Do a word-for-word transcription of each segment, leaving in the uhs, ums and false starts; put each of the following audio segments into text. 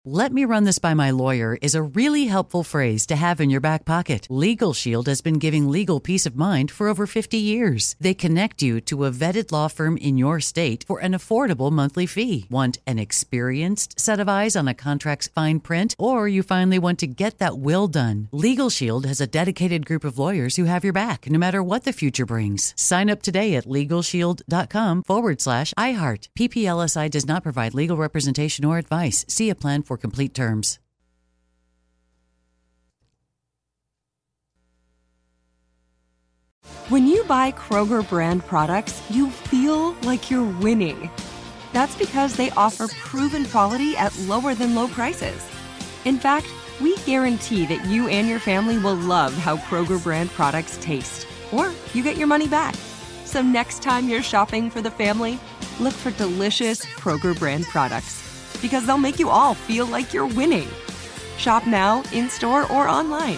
"Let me run this by my lawyer" is a really helpful phrase to have in your back pocket. Legal Shield has been giving legal peace of mind for over fifty years. They connect you to a vetted law firm in your state for an affordable monthly fee. Want an experienced set of eyes on a contract's fine print? Or you finally want to get that will done? Legal Shield has a dedicated group of lawyers who have your back, no matter what the future brings. Sign up today at LegalShield.com forward slash iHeart. P P L S I does not provide legal representation or advice. See a plan for complete terms. When you buy Kroger brand products, you feel like you're winning. That's because they offer proven quality at lower than low prices. In fact, we guarantee that you and your family will love how Kroger brand products taste, or you get your money back. So next time you're shopping for the family, look for delicious Kroger brand products, because they'll make you all feel like you're winning. Shop now, in-store, or online.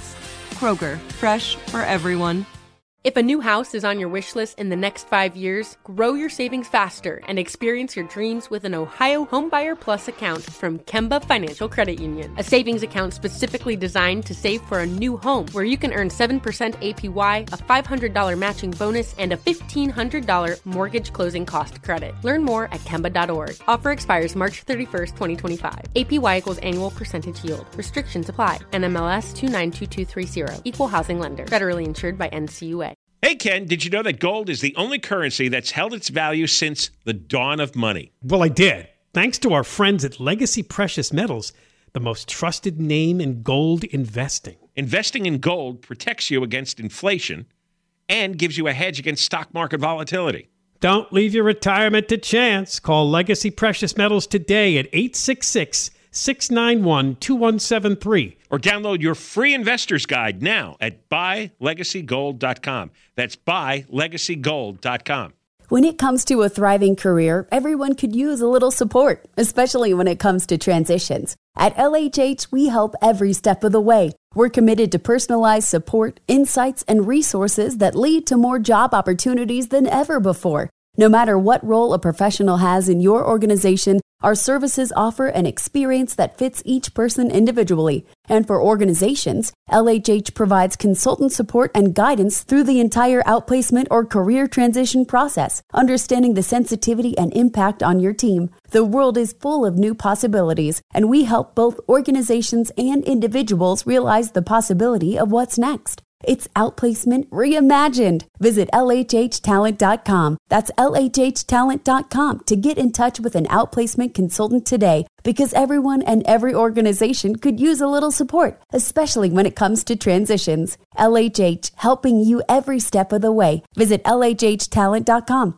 Kroger, fresh for everyone. If a new house is on your wish list in the next five years, grow your savings faster and experience your dreams with an Ohio Homebuyer Plus account from Kemba Financial Credit Union. A savings account specifically designed to save for a new home, where you can earn seven percent A P Y, a five hundred dollars matching bonus, and a fifteen hundred dollars mortgage closing cost credit. Learn more at Kemba dot org. Offer expires March thirty-first, twenty twenty-five. A P Y equals annual percentage yield. Restrictions apply. N M L S two nine two two three zero. Equal housing lender. Federally insured by N C U A. Hey, Ken, did you know that gold is the only currency that's held its value since the dawn of money? Well, I did. Thanks to our friends at Legacy Precious Metals, the most trusted name in gold investing. Investing in gold protects you against inflation and gives you a hedge against stock market volatility. Don't leave your retirement to chance. Call Legacy Precious Metals today at eight six six, six nine one, two one seven three. Or download your free investor's guide now at buy legacy gold dot com. That's buy legacy gold dot com. When it comes to a thriving career, everyone could use a little support, especially when it comes to transitions. At L H H, we help every step of the way. We're committed to personalized support, insights, and resources that lead to more job opportunities than ever before. No matter what role a professional has in your organization, our services offer an experience that fits each person individually. And for organizations, L H H provides consultant support and guidance through the entire outplacement or career transition process, understanding the sensitivity and impact on your team. The world is full of new possibilities, and we help both organizations and individuals realize the possibility of what's next. It's outplacement reimagined. Visit L H H talent dot com. That's L H H talent dot com to get in touch with an outplacement consultant today, because everyone and every organization could use a little support, especially when it comes to transitions. L H H, helping you every step of the way. Visit L H H talent dot com.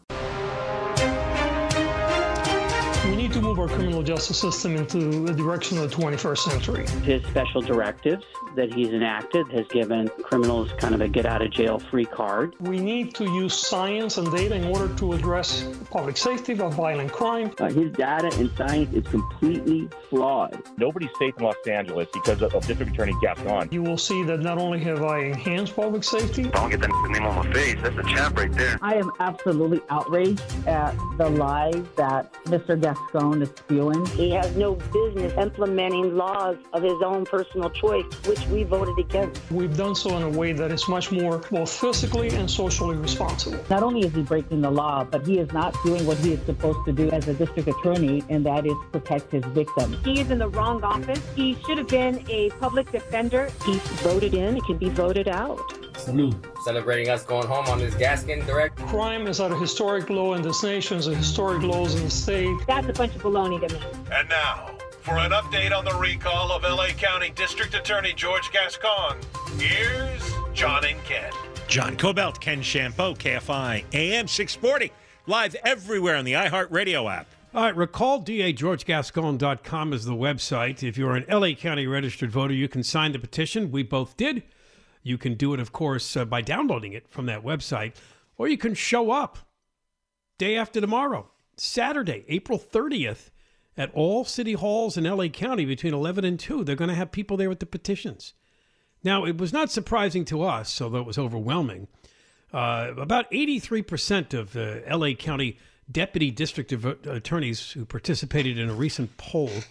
We need to move our criminal justice system into the direction of the twenty-first century. His special directives that he's enacted has given criminals kind of a get-out-of-jail-free card. We need to use science and data in order to address public safety of violent crime. Uh, his data and science is completely flawed. Nobody's safe in Los Angeles because of, of District Attorney Gascon. You will see that not only have I enhanced public safety. Don't get that name on my face. That's a champ right there. I am absolutely outraged at the lies that Mister Gascon is spewing. He has no business implementing laws of his own personal choice, which we voted against. We've done so in a way that is much more both physically and socially responsible. Not only is he breaking the law, but he is not doing what he is supposed to do as a district attorney, and that is protect his victims. He is in the wrong office. He should have been a public defender. He's voted in. It can be voted out. Salute. Celebrating us going home on this Gaskin direct. Crime is at a historic low in this nation, is a historic lows in the state. That's a bunch of baloney to me. And now, for an update on the recall of L A County District Attorney George Gascon, here's John and Ken. John Cobelt, Ken Champeau, K F I, A M six forty, live everywhere on the iHeartRadio app. All right, recall D A George Gascon dot com is the website. If you're an L A County registered voter, you can sign the petition. We both did. You can do it, of course, uh, by downloading it from that website, or you can show up day after tomorrow, Saturday, April thirtieth, at all city halls in L A County between eleven and two. They're going to have people there with the petitions. Now, it was not surprising to us, although it was overwhelming. Uh, about eighty-three percent of uh, L A County deputy district attorneys who participated in a recent poll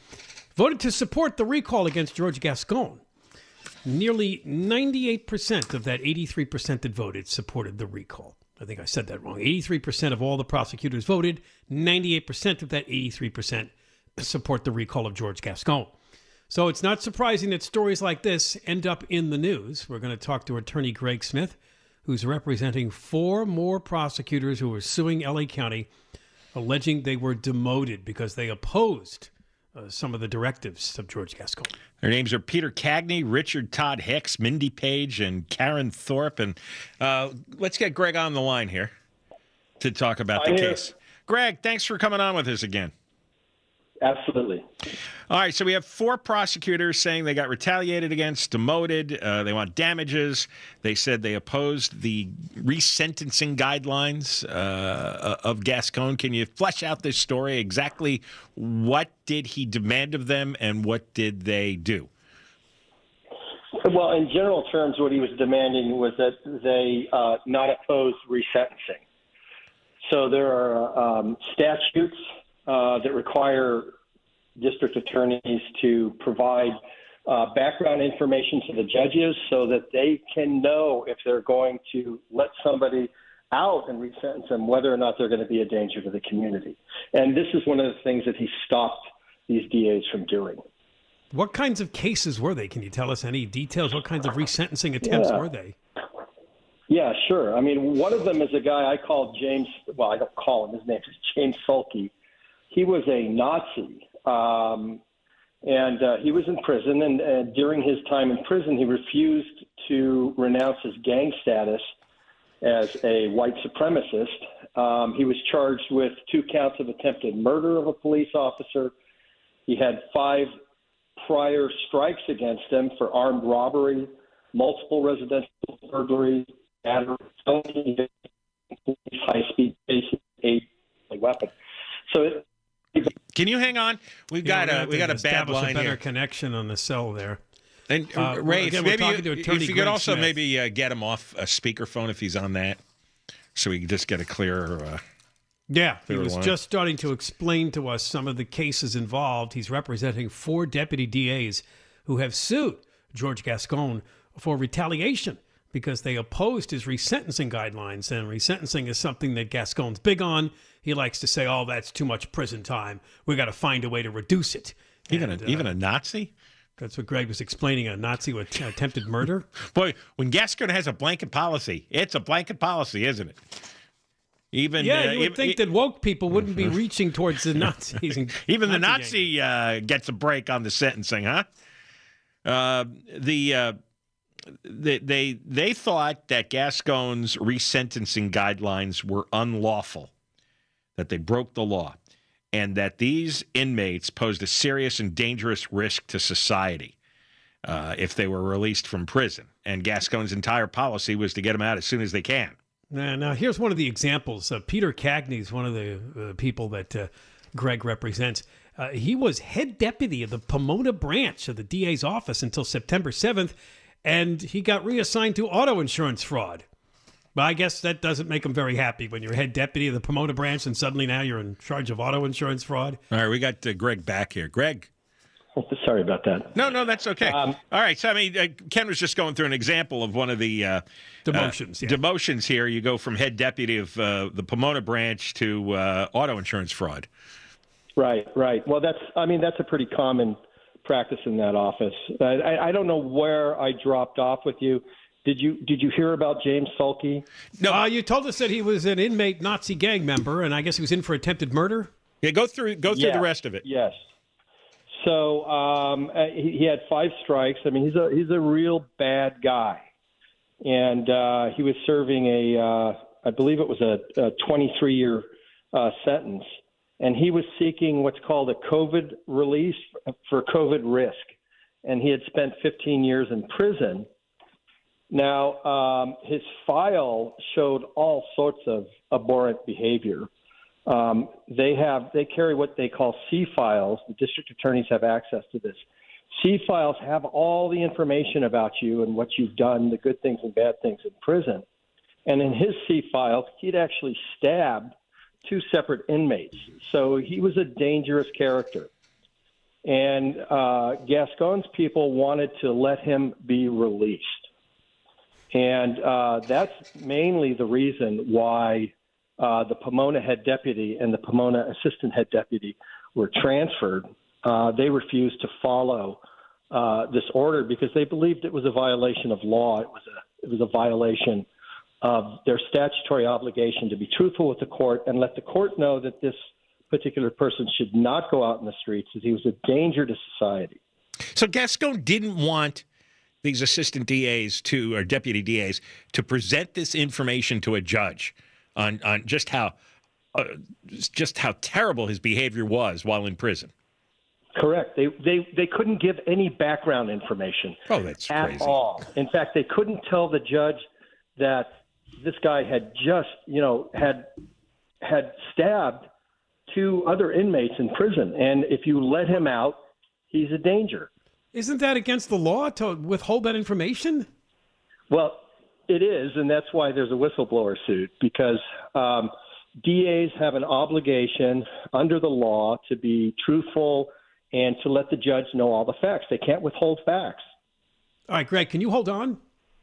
voted to support the recall against George Gascon. Nearly ninety-eight percent of that eighty-three percent that voted supported the recall. I think I said that wrong. eighty-three percent of all the prosecutors voted. ninety-eight percent of that eighty-three percent support the recall of George Gascon. So it's not surprising that stories like this end up in the news. We're going to talk to attorney Greg Smith, who's representing four more prosecutors who are suing L A County, alleging they were demoted because they opposed uh, some of the directives of George Gascon. Their names are Peter Cagney, Richard Todd Hicks, Mindy Page, and Karen Thorpe. And uh, let's get Greg on the line here to talk about the case. Greg, thanks for coming on with us again. Absolutely. All right, so we have four prosecutors saying they got retaliated against, demoted. Uh, they want damages. They said they opposed the resentencing guidelines uh, of Gascon. Can you flesh out this story? Exactly what did he demand of them, and what did they do? Well, in general terms, what he was demanding was that they uh, not oppose resentencing. So there are um, statutes Uh, that require district attorneys to provide uh, background information to the judges so that they can know if they're going to let somebody out and resentence them, whether or not they're going to be a danger to the community. And this is one of the things that he stopped these D As from doing. What kinds of cases were they? Can you tell us any details? What kinds of resentencing attempts Yeah. were they? Yeah, sure. I mean, one of them is a guy I call James, well, I don't call him, his name is James Sulky. He was a Nazi, um, and uh, he was in prison, and, and during his time in prison, he refused to renounce his gang status as a white supremacist. Um, he was charged with two counts of attempted murder of a police officer. He had five prior strikes against him for armed robbery, multiple residential burglary, battery, high-speed chase, a weapon. So it Can you hang on? We've Yeah, got a we got a bad line a better here. connection on the cell there. And Uh, Ray, again, if we're maybe talking to you, attorney if you Greg could also Smith. maybe uh, get him off a speakerphone if he's on that, so we can just get a clearer. Uh, Yeah, he clearer was line. just starting to explain to us some of the cases involved. He's representing four deputy D As who have sued George Gascon for retaliation because they opposed his resentencing guidelines. And resentencing is something that Gascon's big on. He likes to say, oh, that's too much prison time. We got to find a way to reduce it. even And, a, uh, even a Nazi. That's what Greg was explaining, a Nazi with attempted murder. Boy, when Gascon has a blanket policy, it's a blanket policy, isn't it? Even yeah, uh, you would even- think that woke people wouldn't be reaching towards the Nazis. And Even the Nazi Nazi uh, gets a break on the sentencing, huh? Uh, the uh, they, they they thought that Gascon's resentencing guidelines were unlawful, that they broke the law, and that these inmates posed a serious and dangerous risk to society uh, if they were released from prison. And Gascon's entire policy was to get them out as soon as they can. Now, now here's one of the examples. Uh, Peter Cagney is one of the uh, people that uh, Greg represents. Uh, he was head deputy of the Pomona branch of the D A's office until September seventh, and he got reassigned to auto insurance fraud. But I guess that doesn't make him very happy when you're head deputy of the Pomona branch and suddenly now you're in charge of auto insurance fraud. All right, we got uh, Greg back here. Greg. Sorry about that. No, no, that's okay. Um, All right, so I mean, uh, Ken was just going through an example of one of the uh, Demotions, uh, yeah. demotions here. You go from head deputy of uh, the Pomona branch to uh, auto insurance fraud. Right, right. Well, that's, I mean, that's a pretty common practice in that office. I, I, I don't know where I dropped off with you. Did you did you hear about James Sulky? No, uh, you told us that he was an inmate Nazi gang member, and I guess he was in for attempted murder. Yeah, go through go through Yeah, the rest of it. Yes. So um, uh, he, he had five strikes. I mean, he's a he's a real bad guy, and uh, he was serving a uh, I believe it was a, a twenty-three year uh, sentence, and he was seeking what's called a COVID release for COVID risk, and he had spent fifteen years in prison. Now, um, his file showed all sorts of abhorrent behavior. Um, they have they carry what they call C files. The district attorneys have access to this. C files have all the information about you and what you've done, the good things and bad things in prison. And in his C file, he'd actually stabbed two separate inmates. So he was a dangerous character. And uh, Gascon's people wanted to let him be released. And uh, that's mainly the reason why uh, the Pomona head deputy and the Pomona assistant head deputy were transferred. Uh, they refused to follow uh, this order because they believed it was a violation of law. It was a, it was a violation of their statutory obligation to be truthful with the court and let the court know that this particular person should not go out in the streets as he was a danger to society. So Gascon didn't want these assistant D As to, or deputy D As, to present this information to a judge on, on just how uh, just how terrible his behavior was while in prison. Correct. They they they couldn't give any background information. Oh, that's at crazy. all. In fact, they couldn't tell the judge that this guy had just, you know, had had stabbed two other inmates in prison, and if you let him out, he's a danger. Isn't that against the law to withhold that information? Well, it is, and that's why there's a whistleblower suit, because um, D As have an obligation under the law to be truthful and to let the judge know all the facts. They can't withhold facts. All right, Greg, can you hold on?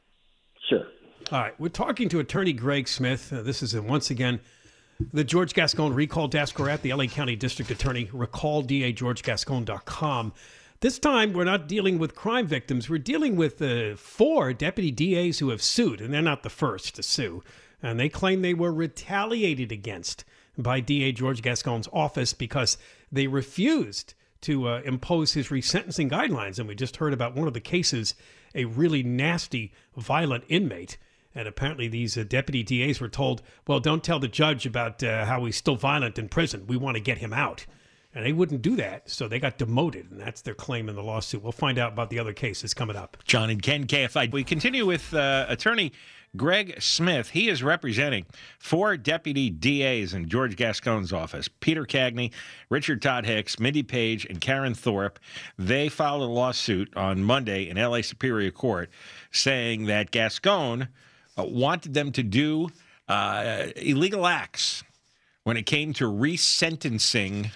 Sure. All right, we're talking to attorney Greg Smith. Uh, this is, uh, once again, the George Gascon recall desk. We're at the L A County District Attorney, recall D A george gascon dot com. This time, we're not dealing with crime victims. We're dealing with uh, four deputy D As who have sued, and they're not the first to sue. And they claim they were retaliated against by D A George Gascon's office because they refused to uh, impose his resentencing guidelines. And we just heard about one of the cases, a really nasty, violent inmate. And apparently these uh, deputy D As were told, well, don't tell the judge about uh, how he's still violent in prison. We want to get him out. And they wouldn't do that, so they got demoted, and that's their claim in the lawsuit. We'll find out about the other cases coming up. John and Ken, K F I. We continue with uh, attorney Greg Smith. He is representing four deputy D As in George Gascon's office: Peter Cagney, Richard Todd Hicks, Mindy Page, and Karen Thorpe. They filed a lawsuit on Monday in L A Superior Court saying that Gascon uh, wanted them to do uh, illegal acts when it came to resentencing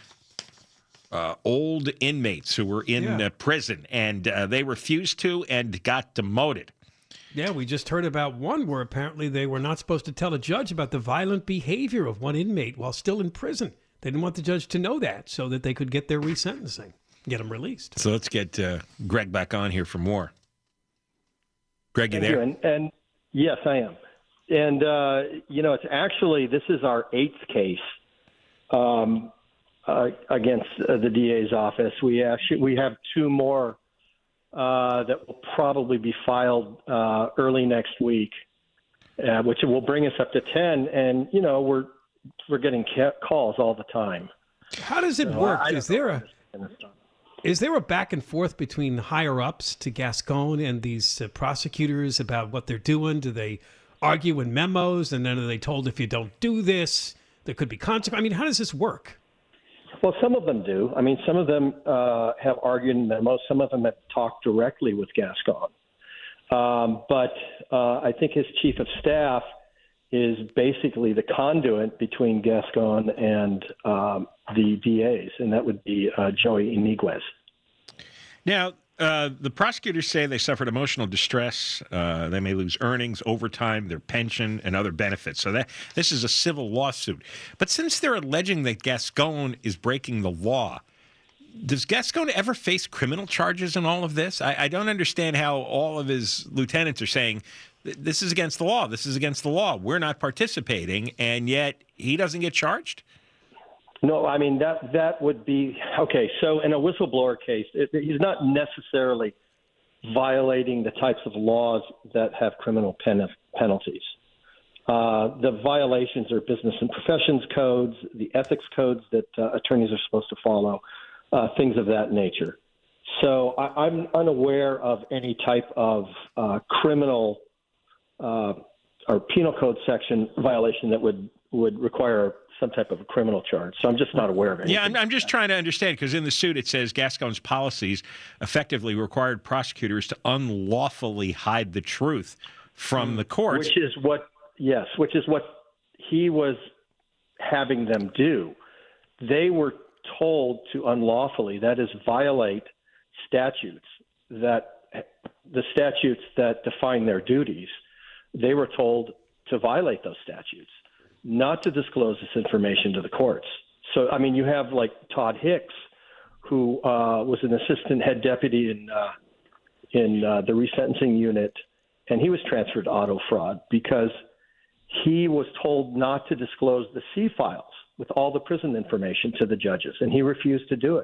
Uh, old inmates who were in Yeah. uh, prison, and uh, they refused to and got demoted. Yeah, we just heard about one where apparently they were not supposed to tell a judge about the violent behavior of one inmate while still in prison. They didn't want the judge to know that so that they could get their resentencing, get them released. So let's get uh, Greg back on here for more. Greg, you Thank there? you. And, and yes, I am. And, uh, you know, it's actually, this is our eighth case. Um Uh, against uh, the D A's office. We actually we have two more uh, that will probably be filed uh, early next week, uh, which will bring us up to ten. And you know we're we're getting ca- calls all the time. How does it so work? I, I is there a is there a back and forth between higher ups to Gascon and these uh, prosecutors about what they're doing? Do they argue in memos, and then are they told if you don't do this, there could be consequences? I mean, how does this work? Well, some of them do. I mean, some of them uh, have argued in memos. Some of them have talked directly with Gascon. Um, but uh, I think his chief of staff is basically the conduit between Gascon and um, the D As, and that would be uh, Joey Iniguez. Now, uh, the prosecutors say they suffered emotional distress. Uh, they may lose earnings, overtime, their pension, and other benefits. So that this is a civil lawsuit. But since they're alleging that Gascon is breaking the law, does Gascon ever face criminal charges in all of this? I, I don't understand how all of his lieutenants are saying, this is against the law, this is against the law, we're not participating, and yet he doesn't get charged? No, I mean, that that would be – okay, so in a whistleblower case, it, he's not necessarily violating the types of laws that have criminal pen, penalties. Uh, the violations are business and professions codes, the ethics codes that uh, attorneys are supposed to follow, uh, things of that nature. So I, I'm unaware of any type of uh, criminal uh, or penal code section violation that would, would require some type of a criminal charge. So I'm just not aware of anything. Yeah, I'm, I'm just trying to understand, because in the suit it says Gascon's policies effectively required prosecutors to unlawfully hide the truth from the courts. Which is what, yes, which is what he was having them do. They were told to unlawfully, that is, violate statutes that the statutes that define their duties. They were told to violate those statutes, not to disclose this information to the courts. So, I mean, you have like Todd Hicks, who uh, was an assistant head deputy in uh, in uh, the resentencing unit, and he was transferred to auto fraud because he was told not to disclose the C files with all the prison information to the judges, and he refused to do it.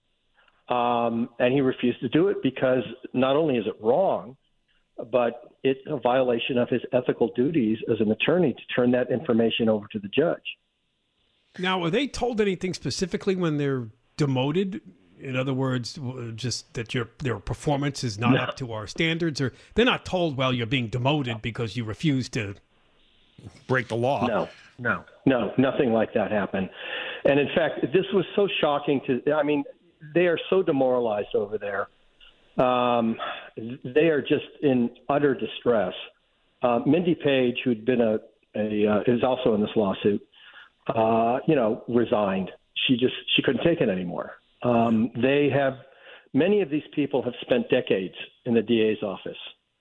Um, and he refused to do it because not only is it wrong, but it's a violation of his ethical duties as an attorney to turn that information over to the judge. Now, were they told anything specifically when they're demoted? In other words, just that your their performance is not no. up to our standards, or they're not told, well, you're being demoted because you refuse to break the law? No, no, no, nothing like that happened. And in fact, this was so shocking to, I mean, they are so demoralized over there. Um, they are just in utter distress. Uh, Mindy Page, who'd been a, a uh, is also in this lawsuit, uh, you know, resigned. She just, she couldn't take it anymore. Um, they have, many of these people have spent decades in the D A's office,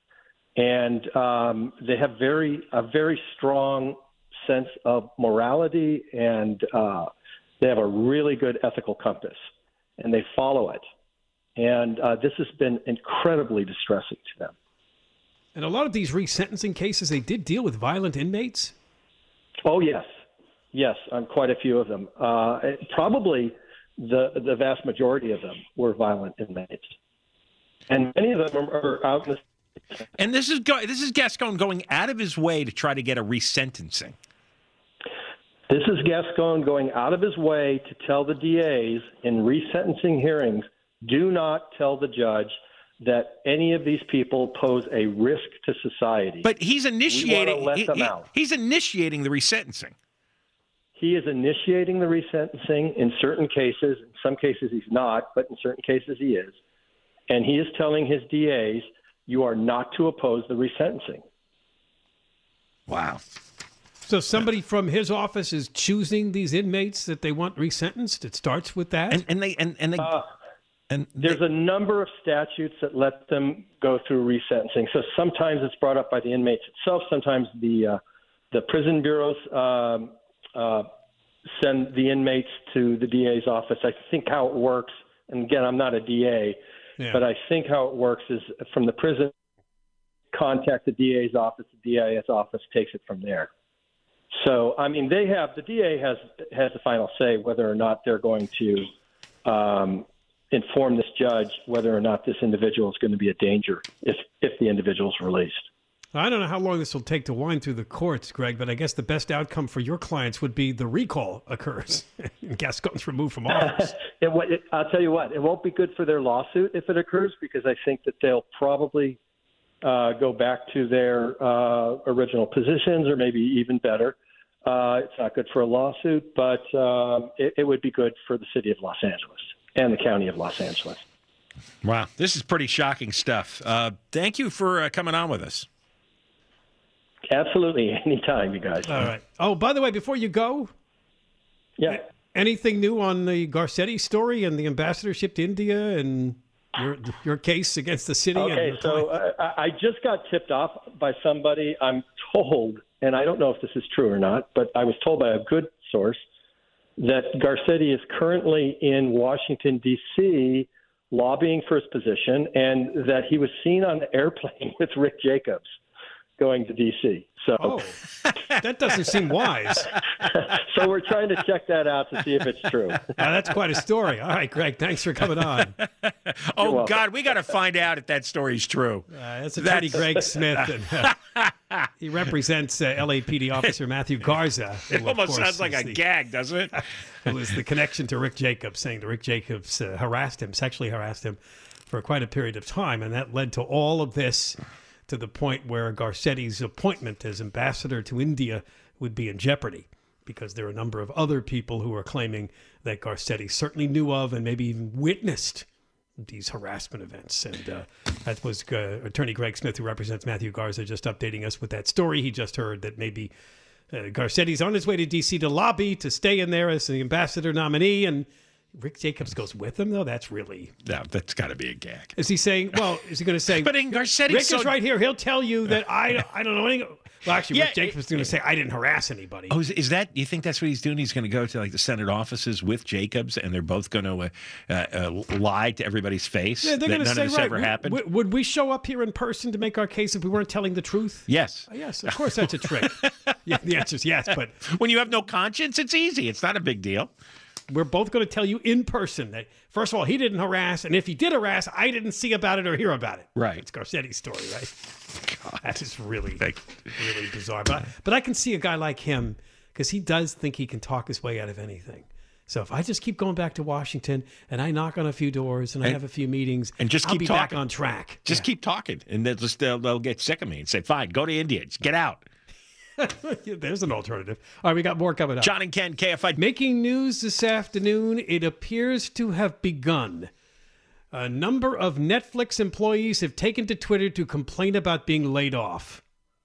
and um, they have very, a very strong sense of morality, and uh, they have a really good ethical compass, and they follow it. And uh, this has been incredibly distressing to them. And a lot of these resentencing cases, they did deal with violent inmates? Oh, yes. Yes, on quite a few of them. Uh, probably the the vast majority of them were violent inmates. And many of them are out in the... And this is, go- this is Gascon going out of his way to try to get a resentencing. This is Gascon going out of his way to tell the D As in resentencing hearings, do not tell the judge that any of these people pose a risk to society. But he's initiating. We want to let he, them he, out. He's initiating the resentencing. He is initiating the resentencing in certain cases. In some cases, he's not, but in certain cases, he is. And he is telling his D As, you are not to oppose the resentencing. Wow. So somebody from his office is choosing these inmates that they want resentenced? It starts with that? And, and they and, and they. Uh, And There's they, a number of statutes that let them go through resentencing. So sometimes it's brought up by the inmates itself. Sometimes the uh, the prison bureaus um, uh, send the inmates to the D A's office. I think how it works, and again, I'm not a D A, yeah. but I think how it works is from the prison, contact the D A's office, the D A's office takes it from there. So, I mean, they have, the D A has has the final say whether or not they're going to um, inform this judge whether or not this individual is going to be a danger if if the individual is released. I don't know how long this will take to wind through the courts, Greg, but I guess the best outcome for your clients would be the recall occurs and Gascon's removed from office. it, it, I'll tell you what, it won't be good for their lawsuit if it occurs, because I think that they'll probably uh, go back to their uh, original positions, or maybe even better. Uh, it's not good for a lawsuit, but um, it, it would be good for the city of Los Angeles and the county of Los Angeles. Wow, this is pretty shocking stuff. Uh, thank you for uh, coming on with us. Absolutely, anytime, you guys. All right. Oh, by the way, before you go, yeah, anything new on the Garcetti story and the ambassadorship to India and your your case against the city? Okay, and so uh, I just got tipped off by somebody. I'm told, and I don't know if this is true or not, but I was told by a good source that Garcetti is currently in Washington, D C, lobbying for his position, and that he was seen on the airplane with Rick Jacobs going to D C. So oh, that doesn't seem wise. So we're trying to check that out to see if it's true. Now, that's quite a story. All right, Greg, thanks for coming on. Oh, God, we got to find out if that story's true. Uh, that's attorney that's... Greg Smith. And, uh, he represents uh, L A P D officer Matthew Garza. It who, almost course, sounds like a the, gag, doesn't it? It was the connection to Rick Jacobs, saying that Rick Jacobs uh, harassed him, sexually harassed him for quite a period of time. And that led to all of this, to the point where Garcetti's appointment as ambassador to India would be in jeopardy, because there are a number of other people who are claiming that Garcetti certainly knew of and maybe even witnessed these harassment events. And uh, that was uh, attorney Greg Smith, who represents Matthew Garza, just updating us with that story. He just heard that maybe uh, Garcetti's on his way to D C to lobby to stay in there as the ambassador nominee, and Rick Jacobs goes with him, though? That's really... No, that's got to be a gag. Is he saying, well, is he going to say... But in Garcetti... Rick so... is right here. He'll tell you that I, I don't know anything... Well, actually, yeah, Rick Jacobs is going to say, I didn't harass anybody. Oh, is, is that... You think that's what he's doing? He's going to go to, like, the Senate offices with Jacobs, and they're both going to uh, uh, uh, lie to everybody's face? Yeah, they're going to say, none of this right, ever w- happened? W- would we show up here in person to make our case if we weren't telling the truth? Yes. Uh, yes, of course that's a trick. Yeah, the answer is yes, but... When you have no conscience, it's easy. It's not a big deal. We're both going to tell you in person that, first of all, he didn't harass, and if he did harass, I didn't see about it or hear about it. Right. It's Garcetti's story, right? God. That is really, really bizarre. But, but I can see a guy like him, because he does think he can talk his way out of anything. So if I just keep going back to Washington, and I knock on a few doors, and, and I have a few meetings, and just I'll keep be talking. back on track. Just yeah. keep talking, and they'll, just, they'll, they'll get sick of me and say, fine, go to India. Just get out. There's an alternative. All right, we got more coming up. John and Ken, K F I. Making news this afternoon, it appears to have begun. A number of Netflix employees have taken to Twitter to complain about being laid off.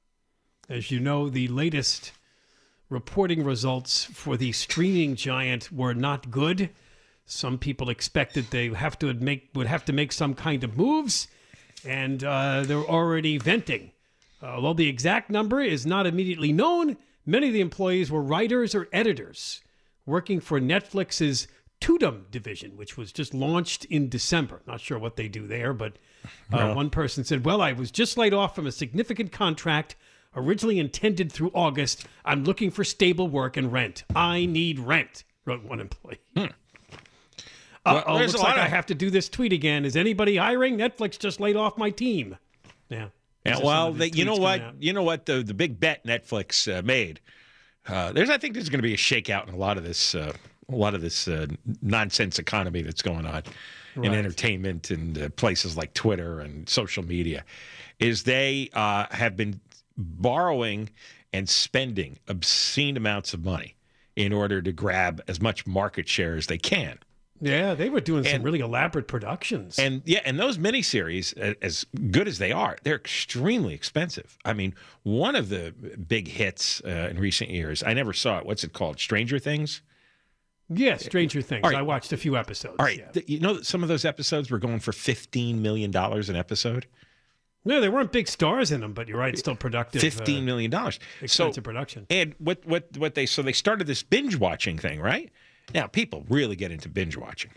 As you know, the latest reporting results for the streaming giant were not good. Some people expected they have to make would have to make some kind of moves, and uh, they're already venting. Uh, although the exact number is not immediately known, many of the employees were writers or editors working for Netflix's Tudum division, which was just launched in December. Not sure what they do there, but uh, well. one person said, well, I was just laid off from a significant contract originally intended through August. I'm looking for stable work and rent. I need rent, wrote one employee. Hmm. Uh, well, oh, looks like of... I have to do this tweet again. Is anybody hiring? Netflix just laid off my team. Yeah. Yeah, well, they, you know what? Out. You know what? The the big bet Netflix uh, made. Uh, there's, I think, there's going to be a shakeout in a lot of this, uh, a lot of this uh, nonsense economy that's going on right. in entertainment and uh, places like Twitter and social media. Is they uh, have been borrowing and spending obscene amounts of money in order to grab as much market share as they can. Yeah, they were doing and, some really elaborate productions. And yeah, and those miniseries, as good as they are, they're extremely expensive. I mean, one of the big hits uh, in recent years, I never saw it. What's it called? Stranger Things? Yeah, Stranger Things. Right. I watched a few episodes. All right. Yeah. The, you know, some of those episodes were going for fifteen million dollars an episode. No, there weren't big stars in them, but you're right, still productive. Fifteen million dollars. Expensive so, production. And what what what they so they started this binge watching thing, right? Now, people really get into binge watching.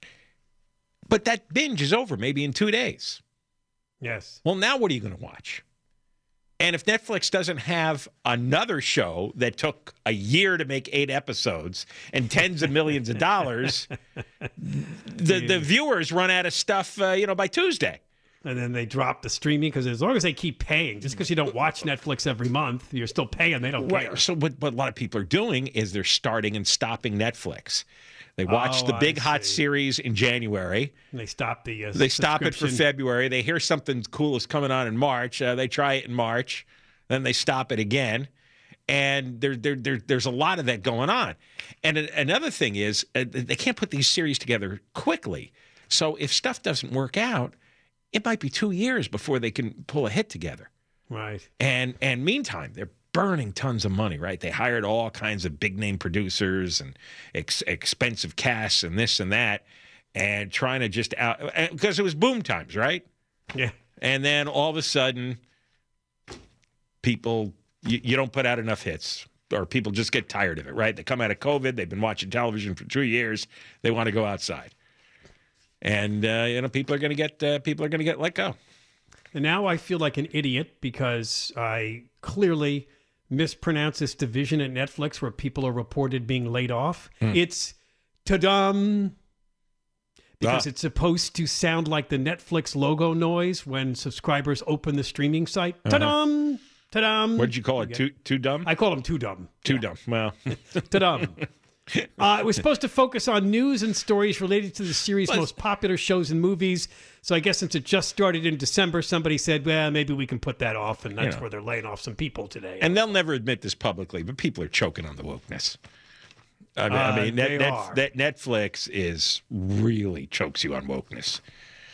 But that binge is over maybe in two days. Yes. Well, now what are you going to watch? And if Netflix doesn't have another show that took a year to make eight episodes and tens of millions of dollars, the, the viewers run out of stuff, uh, you know, by Tuesday. And then they drop the streaming because as long as they keep paying, just because you don't watch Netflix every month, you're still paying. They don't care. Right. So what, what a lot of people are doing is they're starting and stopping Netflix. They watch oh, the big I hot see. series in January. And they stop the uh, They stop it for February. They hear something cool is coming on in March. Uh, they try it in March. Then they stop it again. And there, there, there, there's a lot of that going on. And a, another thing is uh, they can't put these series together quickly. So if stuff doesn't work out, it might be two years before they can pull a hit together. Right. And and meantime, they're burning tons of money, right? They hired all kinds of big-name producers and ex- expensive casts and this and that, and trying to just out – because it was boom times, right? Yeah. And then all of a sudden, people you, – you don't put out enough hits, or people just get tired of it, right? They come out of COVID. They've been watching television for two years. They want to go outside. And uh, you know, people are going to get uh, people are going to get let go. And now I feel like an idiot because I clearly mispronounced this division at Netflix where people are reported being laid off. Mm. It's Tudum because ah. it's supposed to sound like the Netflix logo noise when subscribers open the streaming site. Uh-huh. Tudum, Tudum. What did you call it? Too too dumb? I call them too dumb. Too yeah. dumb. Well, Tudum. Uh, it was supposed to focus on news and stories related to the series' Let's, most popular shows and movies. So I guess since it just started in December, somebody said, well, maybe we can put that off, and that's you know. where they're laying off some people today. And they'll never admit this publicly, but people are choking on the wokeness. I mean, uh, I mean net, net, net, Netflix is really chokes you on wokeness.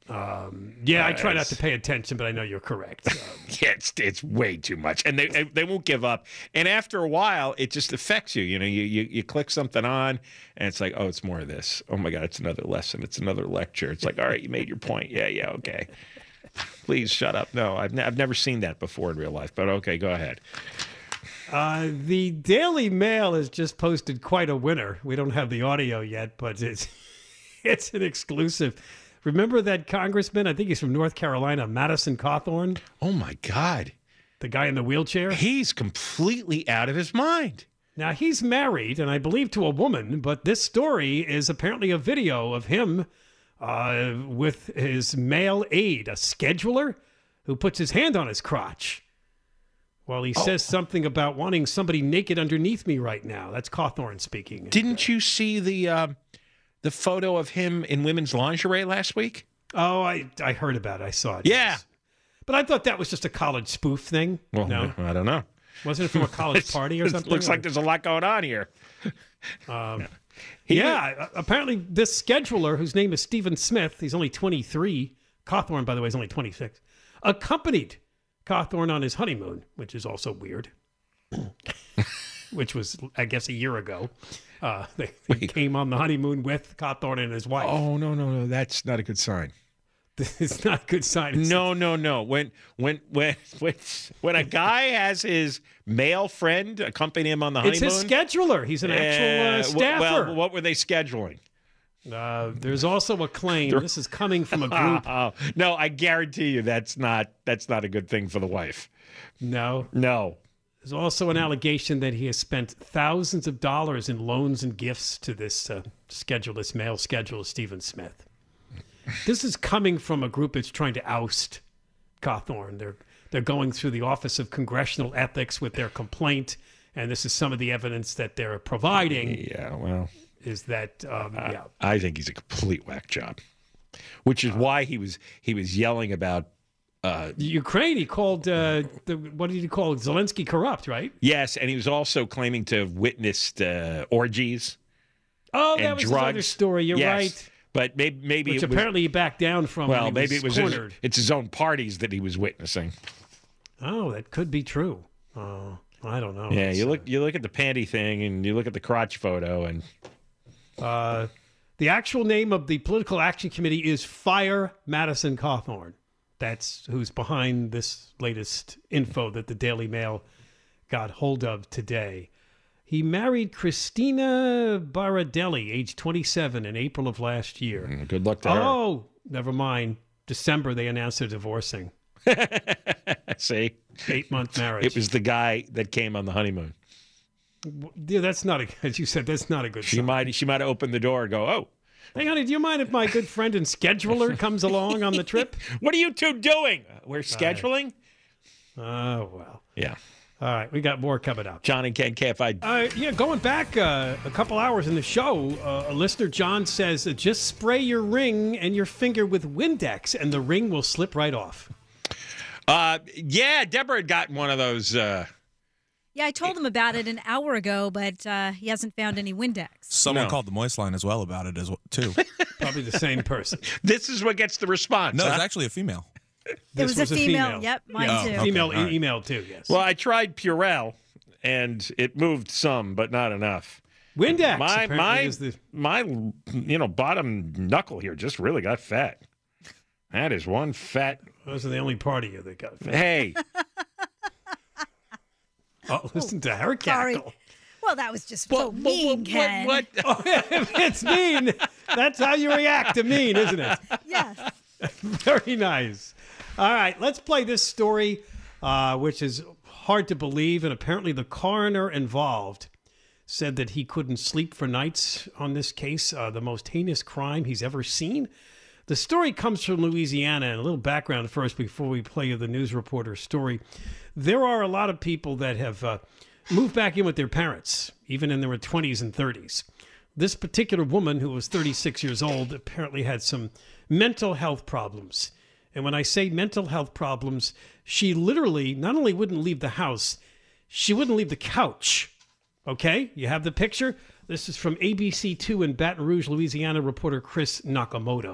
Um, yeah, I try not Yes. to pay attention, but I know you're correct. Um, Yeah, it's it's way too much, and they they won't give up. And after a while, it just affects you. You know, you you, you click something on, and it's like, oh, it's more of this. Oh my God, it's another lesson. It's another lecture. It's like, all right, you made your point. Yeah, yeah, okay. Please shut up. No, I've ne- I've never seen that before in real life. But okay, go ahead. Uh, the Daily Mail has just posted quite a winner. We don't have the audio yet, but it's it's an exclusive. Remember that congressman? I think he's from North Carolina, Madison Cawthorn. Oh my God, the guy in the wheelchair. He's completely out of his mind. Now he's married, and I believe to a woman. But this story is apparently a video of him uh, with his male aide, a scheduler, who puts his hand on his crotch. Well, he Oh. says something about wanting somebody naked underneath me right now. That's Cawthorn speaking. Didn't you see the uh, the photo of him in women's lingerie last week? Oh, I I heard about it. I saw it. Yeah. yes. But I thought that was just a college spoof thing. Well, no, I don't know. Wasn't it from a college party or It something? looks like there's a lot going on here. Um, He- yeah, apparently this scheduler, whose name is Stephen Smith, he's only twenty-three. Cawthorn, by the way, is only twenty-six. Accompanied Cawthorn on his honeymoon, which is also weird. Which was, I guess, a year ago. Uh, they, they came on the honeymoon with Cawthorn and his wife. Oh no, no, no! That's not a good sign. It's not a good sign. It's- No, no, no. When when when when when a guy has his male friend accompany him on the It's honeymoon, his scheduler. He's an actual uh, uh, staffer. Well, what were they scheduling? Uh, there's also a claim. This is coming from a group. Oh, no, I guarantee you that's not that's not a good thing for the wife. No. No. There's also an allegation that he has spent thousands of dollars in loans and gifts to this uh, schedule, this male scheduler, Stephen Smith. This is coming from a group that's trying to oust Cawthorn. They're they're going through the Office of Congressional Ethics with their complaint, and this is some of the evidence that they're providing. Yeah, well, is that um, I, yeah? I think he's a complete whack job, which is why he was he was yelling about. Uh, Ukraine, he called, uh, the, what did he call it? Zelensky corrupt, right? Yes, and he was also claiming to have witnessed uh, orgies. Oh, and that was drugs. another story. You're Yes, right. But maybe, maybe Which it was, apparently he backed down from. well, when he maybe was it was his, cornered. it's his own parties that he was witnessing. Oh, that could be true. Oh, I don't know. Yeah, It's, you look you look at the panty thing and you look at the crotch photo and Uh, the actual name of the Political Action Committee is Fire Madison Cawthorn. That's who's behind this latest info that the Daily Mail got hold of today. He married Christina Baradelli, age twenty-seven, in April of last year. good luck to her. Oh, never mind. December, they announced they're divorcing. See, Eight-month marriage. it was the guy that came on the honeymoon. Yeah, that's not a, as you said, that's not a good She sign. might she might have opened the door and go, oh, Hey, honey, do you mind if my good friend and scheduler comes along on the trip? what are you two doing? We're scheduling. Oh, well. Yeah. All right, we got more coming up. John and Ken K F I. Uh, yeah, going back uh, a couple hours in the show, uh, a listener, John, says, uh, just spray your ring and your finger with Windex, and the ring will slip right off. Uh, yeah, Deborah had gotten one of those. Uh, Yeah, I told him about it an hour ago, but uh, he hasn't found any Windex. Someone No. called the Moist Line as well about it as well, too. Probably the same person. this is what gets the response. No, huh? it's actually a female. It was, a female. Yep, mine Oh, too. okay. Female all right. e- email, too, yes. Well, I tried Purell, and it moved some, but not enough. Windex My apparently my is the... my you know bottom knuckle here just really got fat. That is one fat. Those are the only part of you that got fat. Hey, Oh, listen to her Sorry. cackle. Well, that was just so mean, Ken. what? Oh, if it's mean, that's how you react to mean, isn't it? Yes. Very nice. All right, let's play this story, uh, which is hard to believe. And apparently the coroner involved said that he couldn't sleep for nights on this case, uh, the most heinous crime he's ever seen. The story comes from Louisiana, and a little background first before we play you the news reporter's story. There are a lot of people that have uh, moved back in with their parents, even in their twenties and thirties. This particular woman, who was thirty-six years old, apparently had some mental health problems. And when I say mental health problems, she literally not only wouldn't leave the house, she wouldn't leave the couch. Okay? You have the picture? This is from A B C two in Baton Rouge, Louisiana, reporter Chris Nakamoto.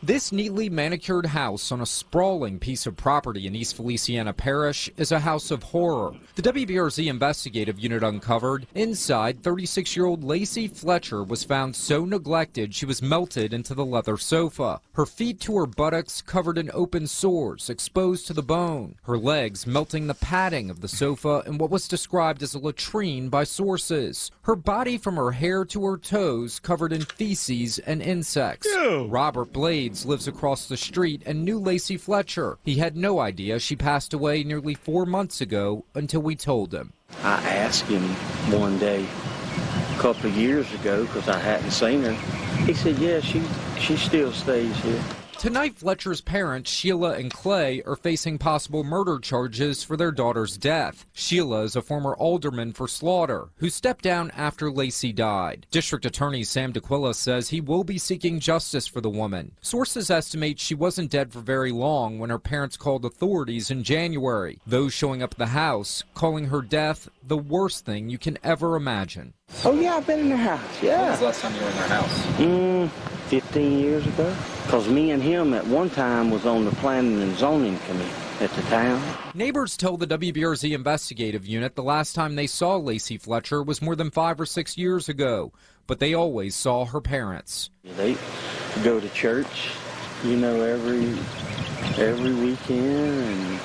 This neatly manicured house on a sprawling piece of property in East Feliciana Parish is a house of horror. The W B R Z investigative unit uncovered inside thirty-six-year-old Lacey Fletcher was found so neglected she was melted into the leather sofa. Her feet to her buttocks covered in open sores, exposed to the bone. Her legs melting the padding of the sofa in what was described as a latrine by sources. Her body from her hair to her toes covered in feces and insects. Ew. Robert Blades lives across the street and knew Lacey Fletcher. He had no idea she passed away nearly four months ago until we told him. I asked him one day, a couple of years ago, because I hadn't seen her. He said, yeah, she, she still stays here. Tonight, Fletcher's parents, Sheila and Clay, are facing possible murder charges for their daughter's death. Sheila is a former alderman for Slaughter, who stepped down after Lacey died. District Attorney Sam DeQuilla says he will be seeking justice for the woman. Sources estimate she wasn't dead for very long when her parents called authorities in January. Those showing up at the house, calling her death the worst thing you can ever imagine. Oh, yeah, I've been in her house, yeah. When was the last time you were in her house? Mm, fifteen years ago. Because me and him at one time was on the planning and zoning committee at the town. Neighbors tell the W B R Z investigative unit the last time they saw Lacey Fletcher was more than five or six years ago, but they always saw her parents. They go to church, you know, every every weekend, and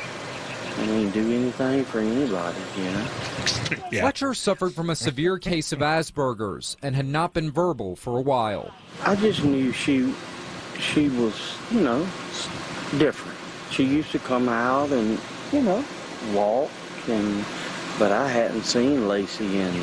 I mean, do anything for anybody, you know. Yeah. Fletcher suffered from a severe case of Asperger's and had not been verbal for a while. I just knew she, she was, you know, different. She used to come out and, you know, walk, and but I hadn't seen Lacey in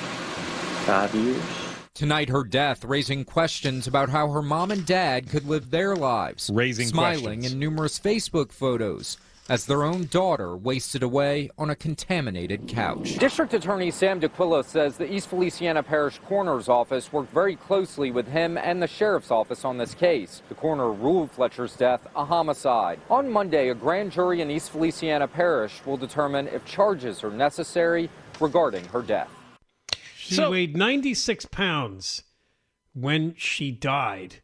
five years. Tonight, her death raising questions about how her mom and dad could live their lives, raising smiling questions. in numerous Facebook photos, as their own daughter wasted away on a contaminated couch. District Attorney Sam DeQuilla says the East Feliciana Parish Coroner's Office worked very closely with him and the Sheriff's Office on this case. The coroner ruled Fletcher's death a homicide. On Monday, a grand jury in East Feliciana Parish will determine if charges are necessary regarding her death. She So- weighed ninety-six pounds when she died.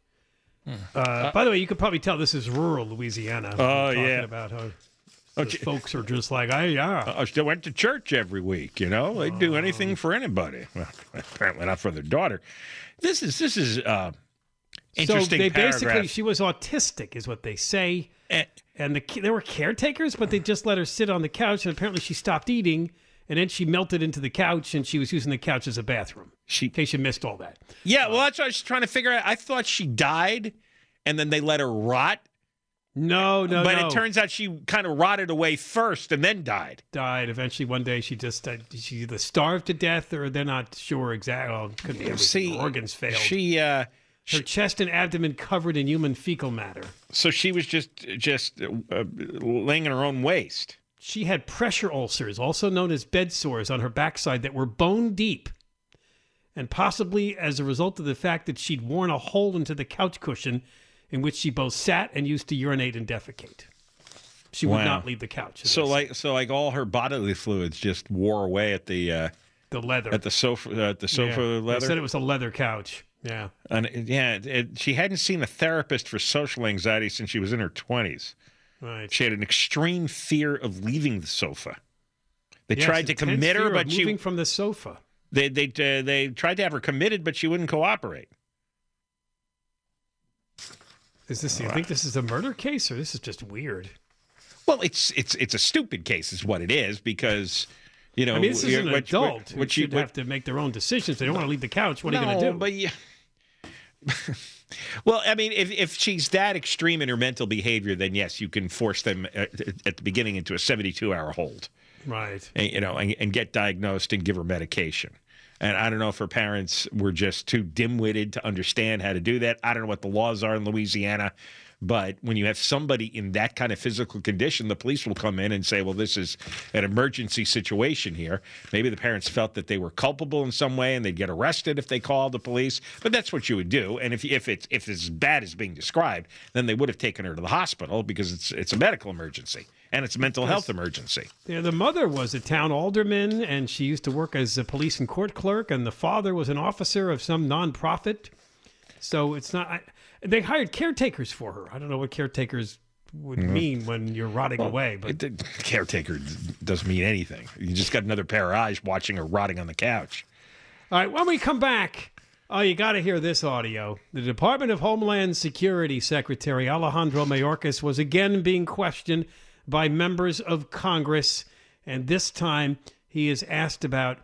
Uh, by the way, you could probably tell this is rural Louisiana. Oh, We're talking yeah. about how Oh, the gee. folks are just like, I yeah. I still went to church every week, you know. They'd do anything for anybody. Well, apparently not for their daughter. This is this is uh, interesting. So they basically, paragraph. she was autistic, is what they say. Eh. And the they were caretakers, but they just let her sit on the couch, and apparently she stopped eating, and then she melted into the couch, and she was using the couch as a bathroom. She, in case you missed all that. Yeah, well, that's what I was trying to figure out. I thought she died, and then they let her rot. No, no, but no. it turns out she kind of rotted away first and then died. Died eventually one day. She just uh, she either starved to death, or they're not sure exactly. Well, could be everything. See, Her organs failed. She, uh, her she, chest and abdomen covered in human fecal matter. So she was just just uh, laying in her own waste. She had pressure ulcers, also known as bed sores, on her backside that were bone deep, and possibly as a result of the fact that she'd worn a hole into the couch cushion in which she both sat and used to urinate and defecate. She would Wow. not leave the couch. as So I like so like all her bodily fluids just wore away at the uh, the leather at the sofa uh, at the sofa Yeah. leather. They said it was a leather couch. Yeah. And it- yeah, it, it- she hadn't seen a therapist for social anxiety since she was in her twenties. Right. She had an extreme fear of leaving the sofa. They Yes, tried to intense commit her, fear of but she moving from the sofa. they they uh, they tried to have her committed, but she wouldn't cooperate. Is this? Do you think this is a murder case, or this is just weird? Well, it's it's it's a stupid case, is what it is, because you know. I mean, this is an what- adult what- who what you- should what- have to make their own decisions. They don't want to leave the couch. What are you going to No, do? But yeah. Well, I mean, if if she's that extreme in her mental behavior, then yes, you can force them at, at the beginning into a seventy-two hour hold, Right. and, you know, and, and get diagnosed and give her medication. And I don't know if her parents were just too dim-witted to understand how to do that. I don't know what the laws are in Louisiana. But when you have somebody in that kind of physical condition, the police will come in and say, well, this is an emergency situation here. Maybe the parents felt that they were culpable in some way and they'd get arrested if they called the police. But that's what you would do. And if if it's if it's as bad as being described, then they would have taken her to the hospital because it's it's a medical emergency and it's a mental health emergency. Yeah, the mother was a town alderman, and she used to work as a police and court clerk, and the father was an officer of some nonprofit. So it's not. I, They hired caretakers for her. I don't know what caretakers would mm-hmm. mean when you're rotting well, away. But it, caretaker doesn't mean anything. You just got another pair of eyes watching her rotting on the couch. All right, when we come back, oh, you got to hear this audio. The Department of Homeland Security Secretary Alejandro Mayorkas was again being questioned by members of Congress, and this time he is asked about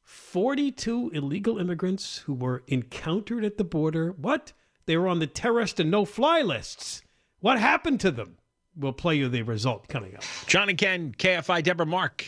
forty-two illegal immigrants who were encountered at the border. What? They were on the terrorist and no-fly lists. What happened to them? We'll play you the result coming up. John and Ken, K F I, Deborah Mark,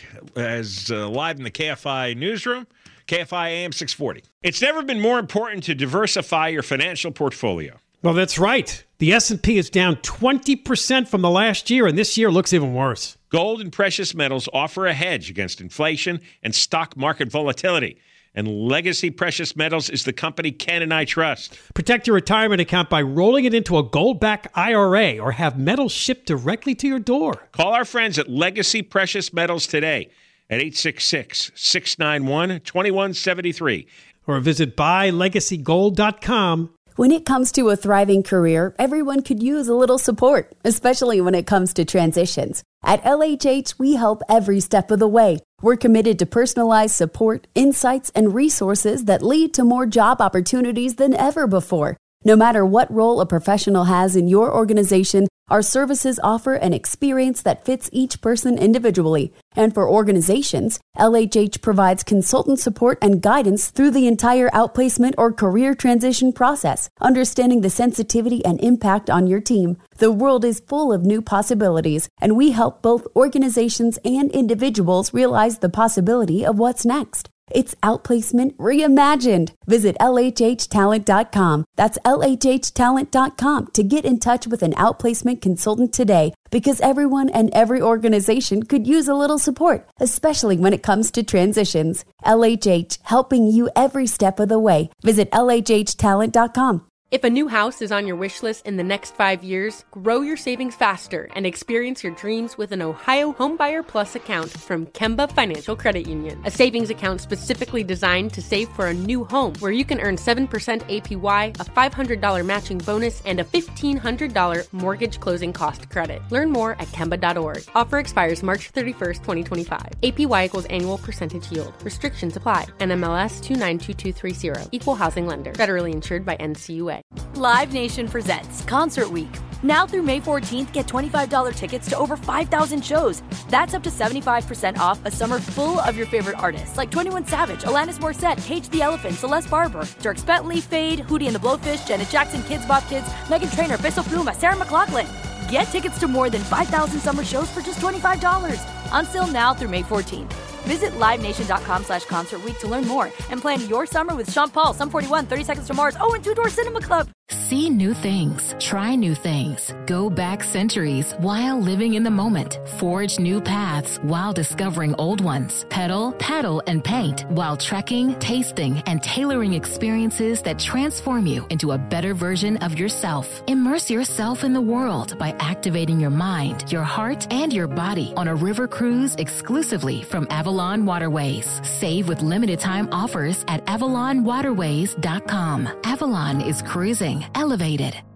as uh, live in the K F I newsroom, K F I A M six forty. It's never been more important to diversify your financial portfolio. Well, that's right. The S and P is down twenty percent from the last year, and this year looks even worse. Gold and precious metals offer a hedge against inflation and stock market volatility. And Legacy Precious Metals is the company Ken and I trust. Protect your retirement account by rolling it into a gold-backed I R A or have metals shipped directly to your door. Call our friends at Legacy Precious Metals today at eight six six, six nine one, two one seven three. Or visit buy legacy gold dot com. When it comes to a thriving career, everyone could use a little support, especially when it comes to transitions. At L H H, we help every step of the way. We're committed to personalized support, insights, and resources that lead to more job opportunities than ever before. No matter what role a professional has in your organization, our services offer an experience that fits each person individually. And for organizations, L H H provides consultant support and guidance through the entire outplacement or career transition process, understanding the sensitivity and impact on your team. The world is full of new possibilities, and we help both organizations and individuals realize the possibility of what's next. It's outplacement reimagined. Visit L H H talent dot com. That's L H H talent dot com to get in touch with an outplacement consultant today, because everyone and every organization could use a little support, especially when it comes to transitions. L H H, helping you every step of the way. Visit L H H talent dot com. If a new house is on your wish list in the next five years, grow your savings faster and experience your dreams with an Ohio Homebuyer Plus account from Kemba Financial Credit Union. A savings account specifically designed to save for a new home, where you can earn seven percent A P Y, a five hundred dollars matching bonus, and a fifteen hundred dollars mortgage closing cost credit. Learn more at Kemba dot org. Offer expires March thirty-first, twenty twenty-five. A P Y equals annual percentage yield. Restrictions apply. N M L S two nine two two three zero. Equal housing lender. Federally insured by N C U A. Live Nation presents Concert Week. Now through May fourteenth, get twenty-five dollars tickets to over five thousand shows. That's up to seventy-five percent off a summer full of your favorite artists like twenty-one Savage, Alanis Morissette, Cage the Elephant, Celeste Barber, Dierks Bentley, Fade, Hootie and the Blowfish, Janet Jackson, Kids Bop Kids, Meghan Trainor, Bissell Pluma, Sarah McLachlan. Get tickets to more than five thousand summer shows for just twenty-five dollars. Until now through May fourteenth. Visit live nation dot com slash concert week to learn more and plan your summer with Sean Paul, Sum forty-one, thirty Seconds to Mars, oh, and Two Door Cinema Club. See new things. Try new things. Go back centuries while living in the moment. Forge new paths while discovering old ones. Pedal, paddle, and paint while trekking, tasting, and tailoring experiences that transform you into a better version of yourself. Immerse yourself in the world by activating your mind, your heart, and your body on a river cruise exclusively from Avalon Waterways. Save with limited time offers at avalon waterways dot com. Avalon is cruising elevated.